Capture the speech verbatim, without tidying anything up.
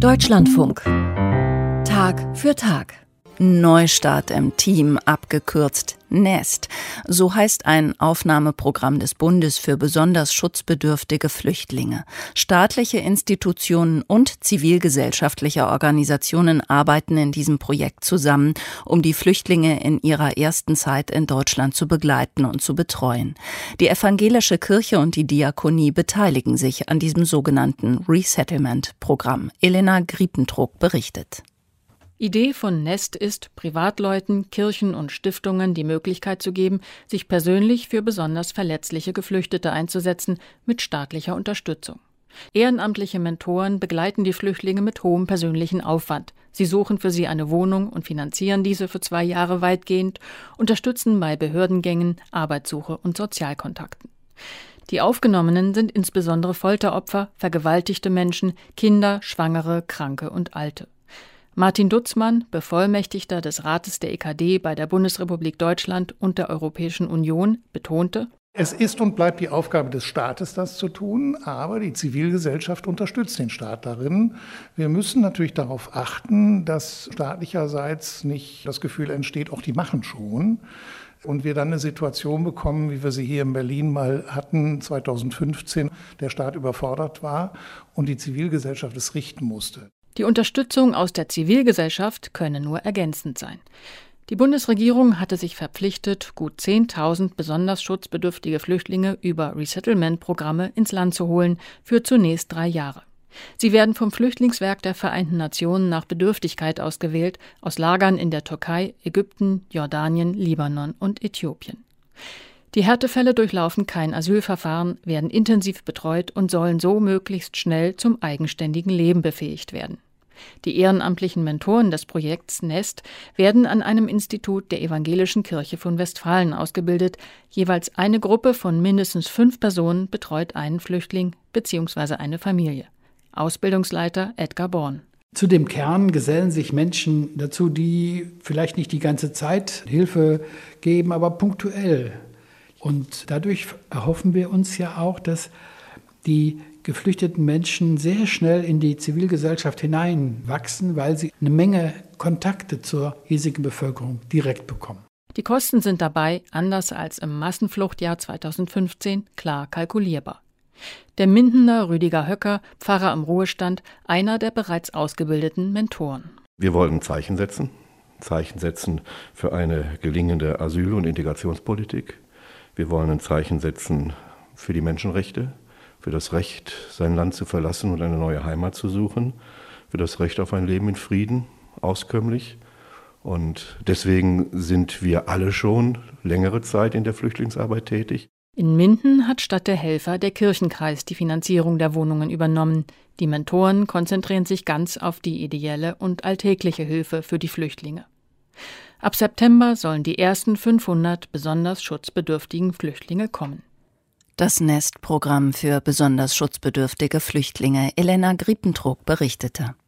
Deutschlandfunk. Tag für Tag. Neustart im Team, abgekürzt Nest. So heißt ein Aufnahmeprogramm des Bundes für besonders schutzbedürftige Flüchtlinge. Staatliche Institutionen und zivilgesellschaftliche Organisationen arbeiten in diesem Projekt zusammen, um die Flüchtlinge in ihrer ersten Zeit in Deutschland zu begleiten und zu betreuen. Die evangelische Kirche und die Diakonie beteiligen sich an diesem sogenannten Resettlement-Programm. Elena Griepentrog berichtet. Idee von Nest ist, Privatleuten, Kirchen und Stiftungen die Möglichkeit zu geben, sich persönlich für besonders verletzliche Geflüchtete einzusetzen, mit staatlicher Unterstützung. Ehrenamtliche Mentoren begleiten die Flüchtlinge mit hohem persönlichen Aufwand. Sie suchen für sie eine Wohnung und finanzieren diese für zwei Jahre weitgehend, unterstützen bei Behördengängen, Arbeitssuche und Sozialkontakten. Die Aufgenommenen sind insbesondere Folteropfer, vergewaltigte Menschen, Kinder, Schwangere, Kranke und Alte. Martin Dutzmann, Bevollmächtigter des Rates der E K D bei der Bundesrepublik Deutschland und der Europäischen Union, betonte: Es ist und bleibt die Aufgabe des Staates, das zu tun, aber die Zivilgesellschaft unterstützt den Staat darin. Wir müssen natürlich darauf achten, dass staatlicherseits nicht das Gefühl entsteht, auch die machen schon. Und wir dann eine Situation bekommen, wie wir sie hier in Berlin mal hatten, zweitausendfünfzehn, der Staat überfordert war und die Zivilgesellschaft es richten musste. Die Unterstützung aus der Zivilgesellschaft könne nur ergänzend sein. Die Bundesregierung hatte sich verpflichtet, gut zehntausend besonders schutzbedürftige Flüchtlinge über Resettlement-Programme ins Land zu holen, für zunächst drei Jahre. Sie werden vom Flüchtlingswerk der Vereinten Nationen nach Bedürftigkeit ausgewählt, aus Lagern in der Türkei, Ägypten, Jordanien, Libanon und Äthiopien. Die Härtefälle durchlaufen kein Asylverfahren, werden intensiv betreut und sollen so möglichst schnell zum eigenständigen Leben befähigt werden. Die ehrenamtlichen Mentoren des Projekts Nest werden an einem Institut der Evangelischen Kirche von Westfalen ausgebildet. Jeweils eine Gruppe von mindestens fünf Personen betreut einen Flüchtling bzw. eine Familie. Ausbildungsleiter Edgar Born. Zu dem Kern gesellen sich Menschen dazu, die vielleicht nicht die ganze Zeit Hilfe geben, aber punktuell. Und dadurch erhoffen wir uns ja auch, dass die geflüchteten Menschen sehr schnell in die Zivilgesellschaft hineinwachsen, weil sie eine Menge Kontakte zur hiesigen Bevölkerung direkt bekommen. Die Kosten sind dabei, anders als im Massenfluchtjahr zweitausendfünfzehn, klar kalkulierbar. Der Mindener Rüdiger Höcker, Pfarrer im Ruhestand, einer der bereits ausgebildeten Mentoren. Wir wollen ein Zeichen setzen, Zeichen setzen für eine gelingende Asyl- und Integrationspolitik. Wir wollen ein Zeichen setzen für die Menschenrechte, für das Recht, sein Land zu verlassen und eine neue Heimat zu suchen, für das Recht auf ein Leben in Frieden, auskömmlich. Und deswegen sind wir alle schon längere Zeit in der Flüchtlingsarbeit tätig. In Minden hat statt der Helfer der Kirchenkreis die Finanzierung der Wohnungen übernommen. Die Mentoren konzentrieren sich ganz auf die ideelle und alltägliche Hilfe für die Flüchtlinge. Ab September sollen die ersten fünfhundert besonders schutzbedürftigen Flüchtlinge kommen. Das Nest-Programm für besonders schutzbedürftige Flüchtlinge. Elena Griepentrog berichtete.